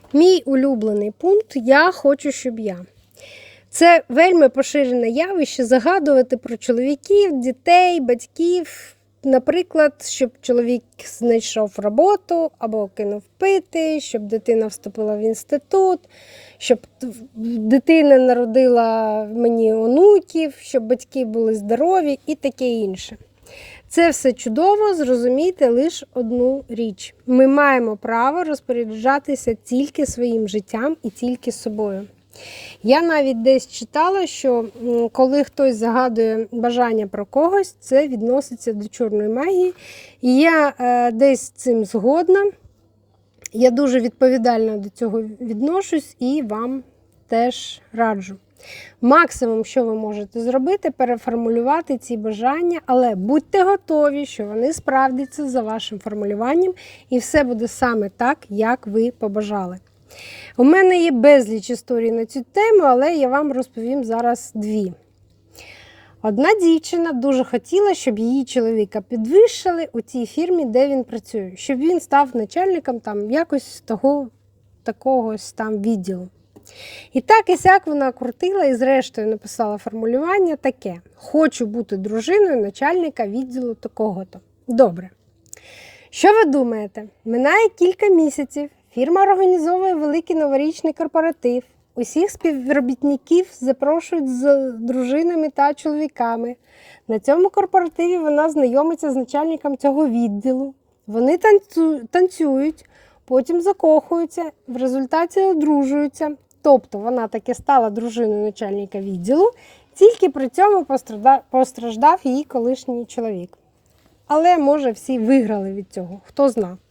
Мій улюблений пункт «Я хочу, щоб я». Це вельми поширене явище загадувати про чоловіків, дітей, батьків. Наприклад, щоб чоловік знайшов роботу або кинув пити, щоб дитина вступила в інститут, щоб дитина народила мені онуків, щоб батьки були здорові і таке інше. Це все чудово, зрозумійте лише одну річ. Ми маємо право розпоряджатися тільки своїм життям і тільки собою. Я навіть десь читала, що коли хтось загадує бажання про когось, це відноситься до чорної магії. І я десь з цим згодна. Я дуже відповідально до цього відношусь і вам теж раджу. Максимум, що ви можете зробити, переформулювати ці бажання, але будьте готові, що вони справдяться за вашим формулюванням і все буде саме так, як ви побажали. У мене є безліч історій на цю тему, але я вам розповім зараз дві. Одна дівчина дуже хотіла, щоб її чоловіка підвищили у тій фірмі, де він працює, щоб він став начальником там якось такого там відділу. І так і сяк вона крутила і зрештою написала формулювання таке: «Хочу бути дружиною начальника відділу такого-то». Добре. Що ви думаєте? Минає кілька місяців, фірма організовує великий новорічний корпоратив, усіх співробітників запрошують з дружинами та чоловіками. На цьому корпоративі вона знайомиться з начальником цього відділу. Вони танцюють, потім закохуються, в результаті одружуються. Тобто вона таки стала дружиною начальника відділу, тільки при цьому постраждав її колишній чоловік. Але, може, всі виграли від цього, хто зна.